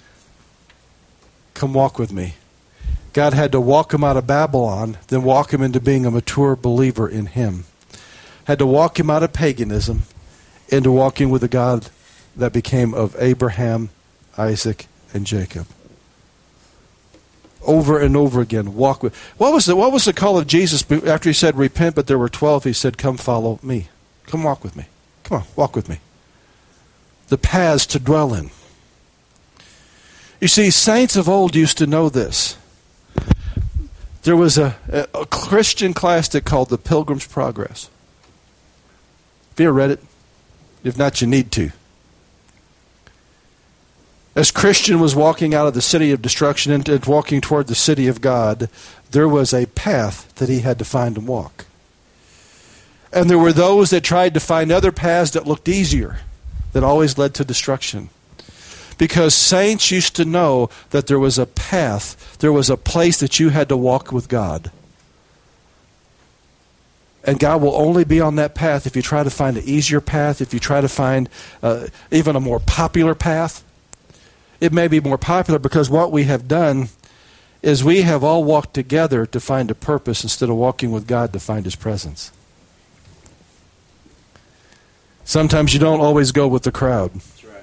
Come walk with me. God had to walk him out of Babylon, then walk him into being a mature believer in Him. Had to walk him out of paganism into walking with the God that became of Abraham, Isaac, and Jacob. Over and over again, walk with. What was the call of Jesus after He said, repent, but there were 12, He said, come follow me. Come walk with me. Come on, walk with me. The paths to dwell in. You see, saints of old used to know this. There was a Christian classic called The Pilgrim's Progress. Have you ever read it? If not, you need to. As Christian was walking out of the city of destruction and walking toward the city of God, there was a path that he had to find and walk. And there were those that tried to find other paths that looked easier, that always led to destruction. Because saints used to know that there was a path, there was a place that you had to walk with God. And God will only be on that path if you try to find an easier path, if you try to find even a more popular path. It may be more popular because what we have done is we have all walked together to find a purpose instead of walking with God to find His presence. Sometimes you don't always go with the crowd. That's right.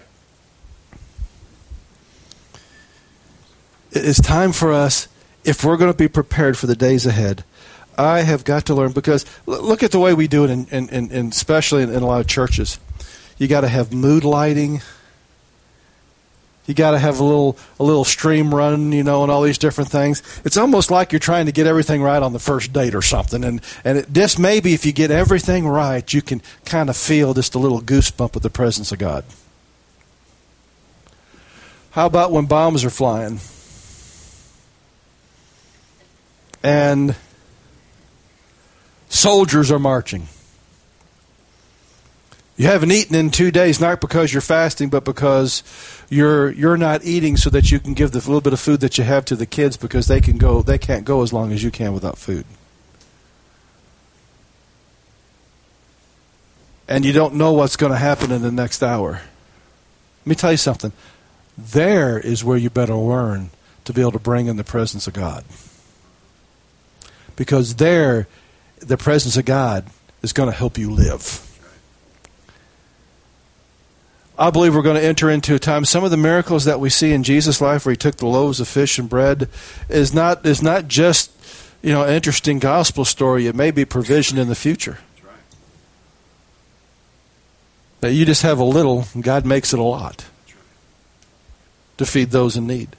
It's time for us, if we're going to be prepared for the days ahead, I have got to learn, because look at the way we do it, in especially in a lot of churches. You got to have mood lighting. You got to have a little stream running, and all these different things. It's almost like you're trying to get everything right on the first date or something. And just maybe if you get everything right, you can kind of feel just a little goosebump of the presence of God. How about when bombs are flying? And soldiers are marching. You haven't eaten in 2 days, not because you're fasting, but because you're not eating so that you can give the little bit of food that you have to the kids, because they can't go as long as you can without food. And you don't know what's going to happen in the next hour. Let me tell you something. There is where you better learn to be able to bring in the presence of God. Because there, the presence of God is going to help you live. I believe we're going to enter into a time. Some of the miracles that we see in Jesus' life, where He took the loaves of fish and bread, is not just an interesting gospel story. It may be provision in the future. That's right. That you just have a little, and God makes it a lot. That's right. To feed those in need.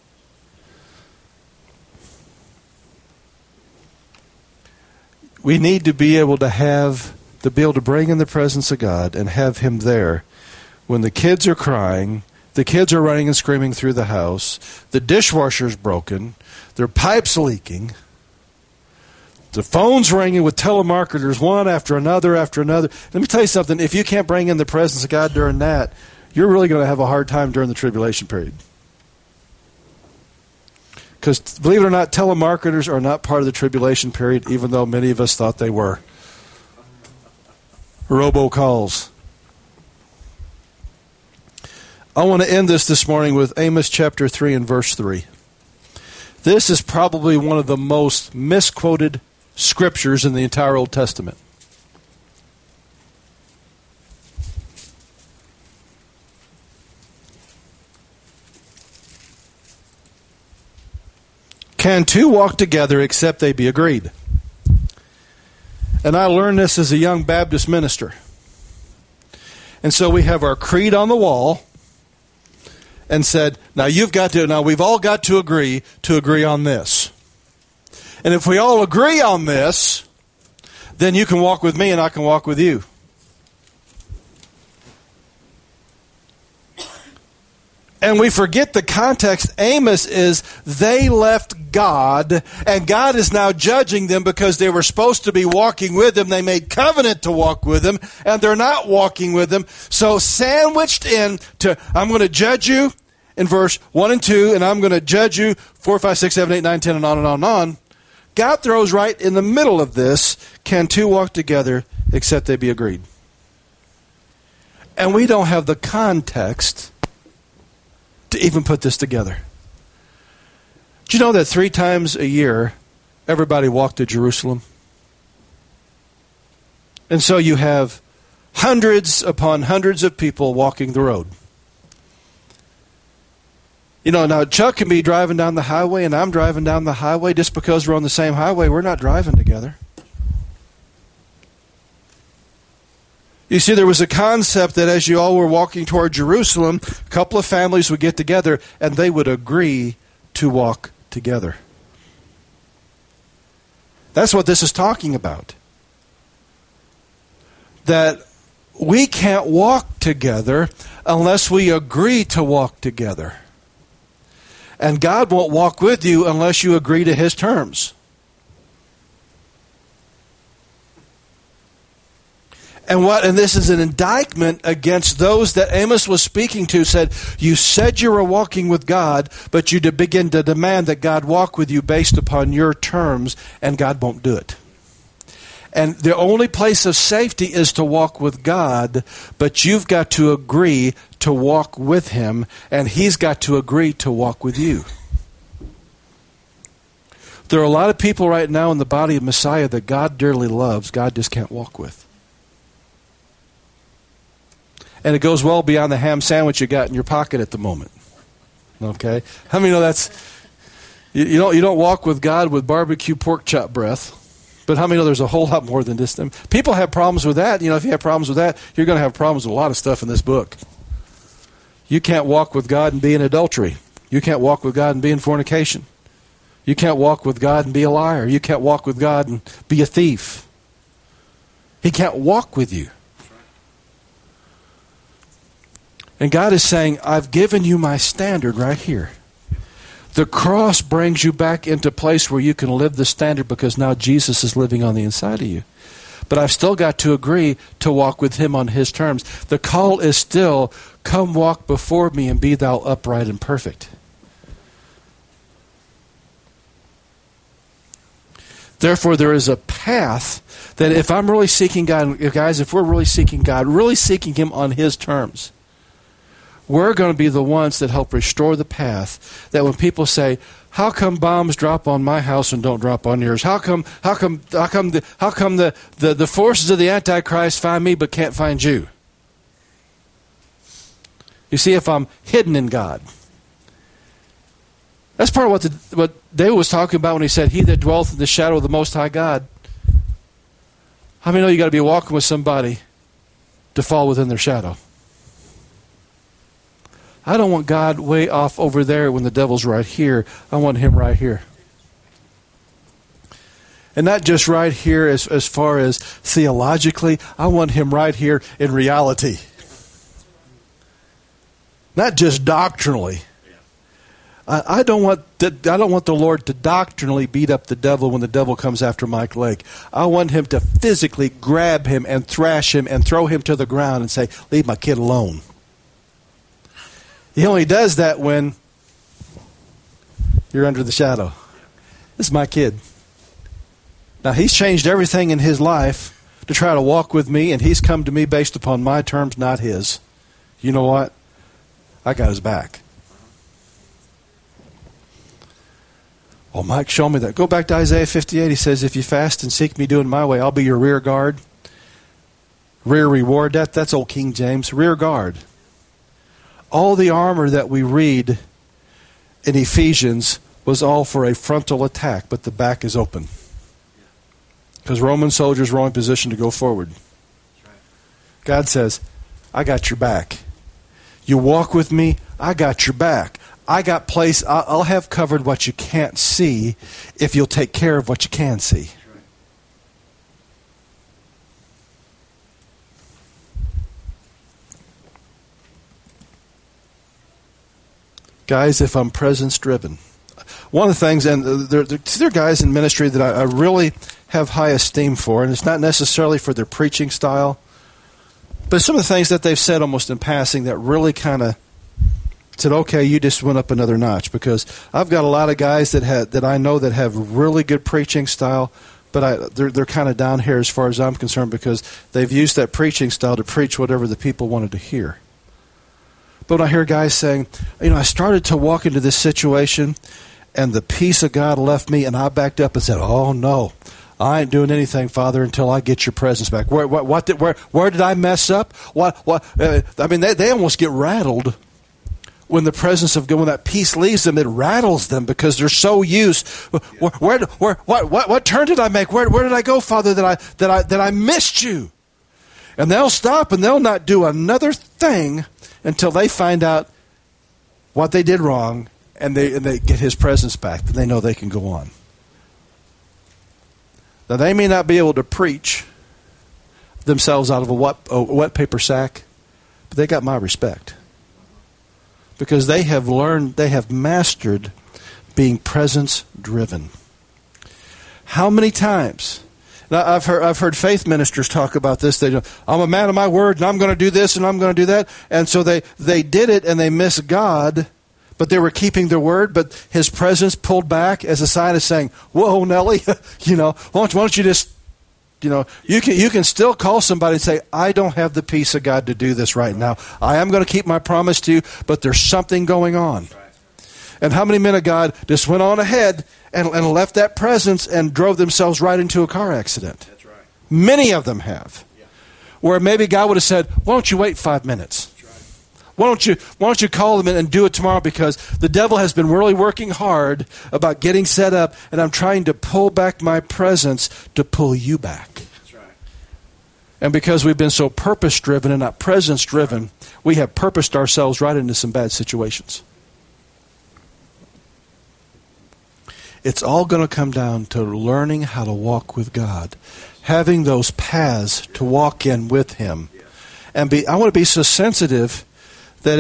We need to be able to bring in the presence of God and have Him there when the kids are crying, The kids are running and screaming through the house. The dishwasher's broken. Their pipe's leaking. The phone's ringing with telemarketers, one after another after another. Let me tell you something. If you can't bring in the presence of God during that, you're really going to have a hard time during the tribulation period. Because believe it or not, telemarketers are not part of the tribulation period, even though many of us thought they were. Robocalls. I want to end this morning with Amos chapter 3 and verse 3. This is probably one of the most misquoted scriptures in the entire Old Testament. Can two walk together except they be agreed? And I learned this as a young Baptist minister. And so we have our creed on the wall and said, now we've all got to agree on this. And if we all agree on this, then you can walk with me and I can walk with you. And we forget the context. Amos is they left God, and God is now judging them because they were supposed to be walking with Him. They made covenant to walk with Him, and they're not walking with Him. So sandwiched in to, I'm going to judge you in verse 1 and 2, and I'm going to judge you 4, 5, 6, 7, 8, 9, 10, and on and on and on. God throws right in the middle of this, can two walk together except they be agreed? And we don't have the context to even put this together. Do you know that 3 times a year everybody walked to Jerusalem? And so you have hundreds upon hundreds of people walking the road. You know, now Chuck can be driving down the highway and I'm driving down the highway. Just because we're on the same highway, we're not driving together. You see, there was a concept that as you all were walking toward Jerusalem, a couple of families would get together and they would agree to walk together. That's what this is talking about. That we can't walk together unless we agree to walk together. And God won't walk with you unless you agree to His terms. And this is an indictment against those that Amos was speaking to, said, you said you were walking with God, but you begin to demand that God walk with you based upon your terms, and God won't do it. And the only place of safety is to walk with God, but you've got to agree to walk with Him, and He's got to agree to walk with you. There are a lot of people right now in the body of Messiah that God dearly loves, God just can't walk with. And it goes well beyond the ham sandwich you got in your pocket at the moment. Okay? How many know that's... You don't walk with God with barbecue pork chop breath. But how many know there's a whole lot more than this? People have problems with that. You know, if you have problems with that, you're going to have problems with a lot of stuff in this book. You can't walk with God and be in adultery. You can't walk with God and be in fornication. You can't walk with God and be a liar. You can't walk with God and be a thief. He can't walk with you. And God is saying, I've given you my standard right here. The cross brings you back into a place where you can live the standard because now Jesus is living on the inside of you. But I've still got to agree to walk with Him on His terms. The call is still, come walk before me and be thou upright and perfect. Therefore, there is a path that if I'm really seeking God, if we're really seeking God, really seeking Him on His terms, we're going to be the ones that help restore the path. That when people say, "How come bombs drop on my house and don't drop on yours? How come the forces of the Antichrist find me but can't find you?" You see, if I'm hidden in God, that's part of what David was talking about when he said, "He that dwelleth in the shadow of the Most High God." How many know you got to be walking with somebody to fall within their shadow? I don't want God way off over there when the devil's right here. I want Him right here. And not just right here as far as theologically. I want Him right here in reality. not just doctrinally. I don't want the Lord to doctrinally beat up the devil when the devil comes after Mike Lake. I want him to physically grab him and thrash him and throw him to the ground and say, leave my kid alone. He only does that when you're under the shadow. This is my kid. Now, he's changed everything in his life to try to walk with me, and he's come to me based upon my terms, not his. You know what? I got his back. Oh, Mike, show me that. Go back to Isaiah 58. He says, if you fast and seek me doing my way, I'll be your rear guard. Rear reward. That's old King James. Rear guard. All the armor that we read in Ephesians was all for a frontal attack, but the back is open. Because Roman soldiers were in position to go forward. God says, I got your back. You walk with me, I got your back. I got place. I'll have covered what you can't see if you'll take care of what you can see. Guys, if I'm presence driven, one of the things, and there are guys in ministry that I really have high esteem for, and it's not necessarily for their preaching style, but some of the things that they've said almost in passing that really kind of said, okay, you just went up another notch. Because I've got a lot of guys that I know that have really good preaching style, but they're kind of down here as far as I'm concerned, because they've used that preaching style to preach whatever the people wanted to hear. But when I hear guys saying, I started to walk into this situation and the peace of God left me, and I backed up and said, oh no, I ain't doing anything, Father, until I get your presence back. Where did I mess up? They almost get rattled when the presence of God, when that peace leaves them. It rattles them because they're so used. What turn did I make? Where did I go, Father, that I missed you? And they'll stop and they'll not do another thing until they find out what they did wrong, and they get his presence back. Then they know they can go on. Now, they may not be able to preach themselves out of a wet paper sack, but they got my respect. Because they have learned, they have mastered being presence-driven. How many times? Now, I've heard faith ministers talk about this. They go, I'm a man of my word, and I'm going to do this, and I'm going to do that. And so they did it, and they missed God, but they were keeping their word, but his presence pulled back as a sign of saying, whoa, Nelly, why don't you just, you can still call somebody and say, I don't have the peace of God to do this right now. I am going to keep my promise to you, but there's something going on. And how many men of God just went on ahead and left that presence and drove themselves right into a car accident? That's right. Many of them have. Yeah. Where maybe God would have said, why don't you wait 5 minutes? Why don't you call them and do it tomorrow, because the devil has been really working hard about getting set up, and I'm trying to pull back my presence to pull you back. That's right. And because we've been so purpose-driven and not presence-driven, we have purposed ourselves right into some bad situations. It's all going to come down to learning how to walk with God, having those paths to walk in with Him. And I want to be so sensitive that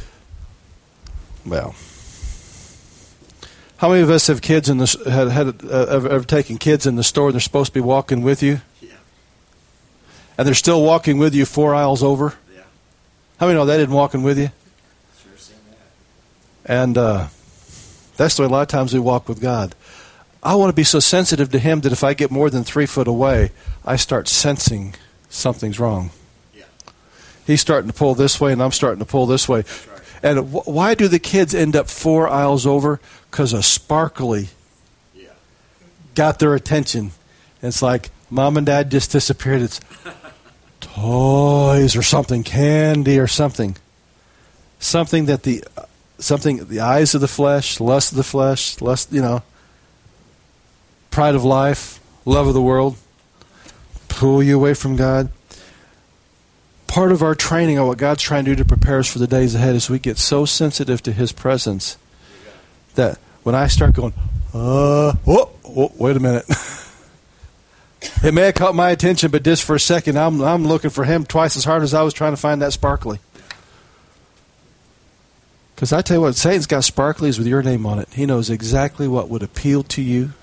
how many of us have kids in this have taken kids in the store and they're supposed to be walking with you? Yeah. And they're still walking with you 4 aisles over? Yeah. How many know they didn't walking with you? Sure seen that. And that's the way a lot of times we walk with God. I want to be so sensitive to Him that if I get more than 3 foot away, I start sensing something's wrong. He's starting to pull this way, and I'm starting to pull this way. Right. And why do the kids end up 4 aisles over? Because a sparkly got their attention. And it's like, Mom and Dad just disappeared. It's toys or something, candy or something. Something that the eyes of the flesh, lust of the flesh, pride of life, love of the world, pull you away from God. Part of our training on what God's trying to do to prepare us for the days ahead is we get so sensitive to His presence that when I start going, wait a minute. It may have caught my attention, but just for a second, I'm looking for Him twice as hard as I was trying to find that sparkly. Because I tell you what, Satan's got sparklies with your name on it. He knows exactly what would appeal to you.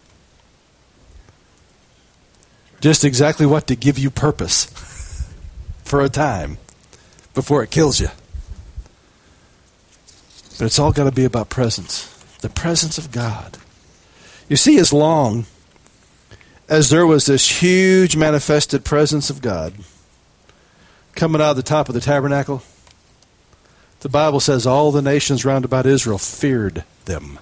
Just exactly what to give you purpose for a time before it kills you. But it's all got to be about presence. The presence of God. You see, as long as there was this huge manifested presence of God coming out of the top of the tabernacle, the Bible says all the nations round about Israel feared them.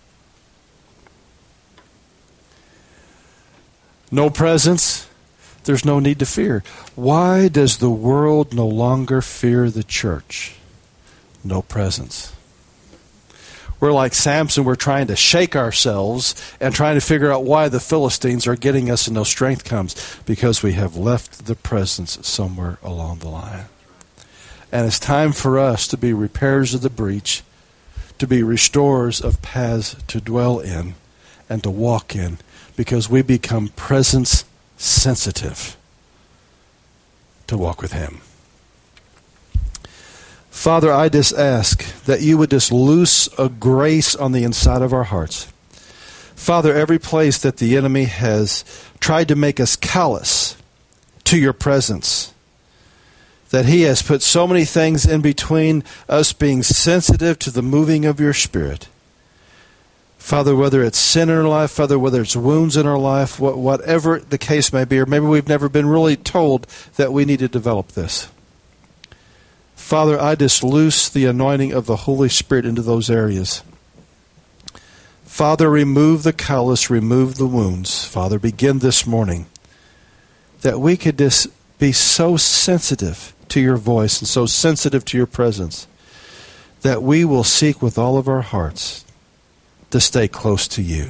No presence, there's no need to fear. Why does the world no longer fear the church? No presence. We're like Samson, we're trying to shake ourselves and trying to figure out why the Philistines are getting us and no strength comes. Because we have left the presence somewhere along the line. And it's time for us to be repairers of the breach, to be restorers of paths to dwell in and to walk in, because we become presence sensitive to walk with Him. Father, I just ask that you would just loose a grace on the inside of our hearts. Father, every place that the enemy has tried to make us callous to your presence, that he has put so many things in between us being sensitive to the moving of your Spirit. Father, whether it's sin in our life, Father, whether it's wounds in our life, whatever the case may be, or maybe we've never been really told that we need to develop this. Father, I just loose the anointing of the Holy Spirit into those areas. Father, remove the callous, remove the wounds. Father, begin this morning that we could just be so sensitive to your voice and so sensitive to your presence that we will seek with all of our hearts to stay close to you.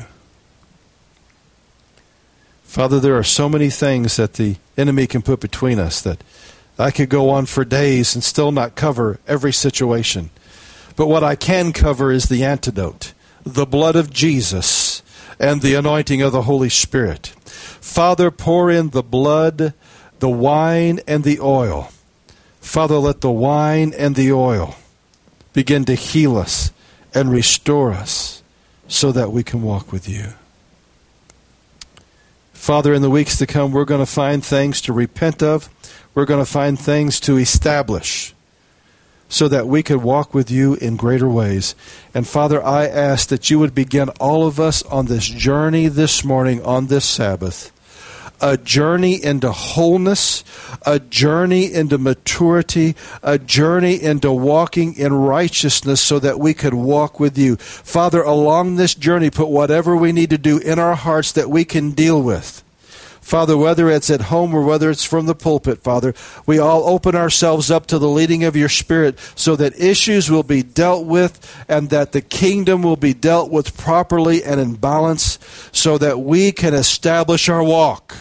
Father, there are so many things that the enemy can put between us that I could go on for days and still not cover every situation. But what I can cover is the antidote, the blood of Jesus and the anointing of the Holy Spirit. Father, pour in the blood, the wine, and the oil. Father, let the wine and the oil begin to heal us and restore us so that we can walk with you. Father, in the weeks to come, we're going to find things to repent of. We're going to find things to establish so that we could walk with you in greater ways. And Father, I ask that you would begin all of us on this journey this morning on this Sabbath. A journey into wholeness, a journey into maturity, a journey into walking in righteousness so that we could walk with you. Father, along this journey, put whatever we need to do in our hearts that we can deal with. Father, whether it's at home or whether it's from the pulpit, Father, we all open ourselves up to the leading of your Spirit so that issues will be dealt with and that the kingdom will be dealt with properly and in balance so that we can establish our walk.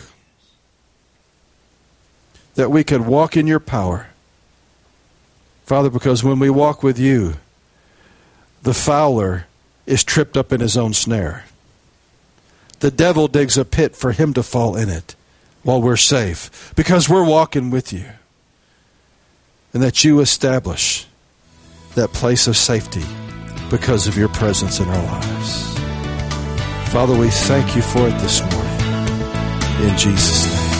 That we can walk in your power. Father, because when we walk with you, the fowler is tripped up in his own snare. The devil digs a pit for him to fall in it while we're safe because we're walking with you. And that you establish that place of safety because of your presence in our lives. Father, we thank you for it this morning. In Jesus' name.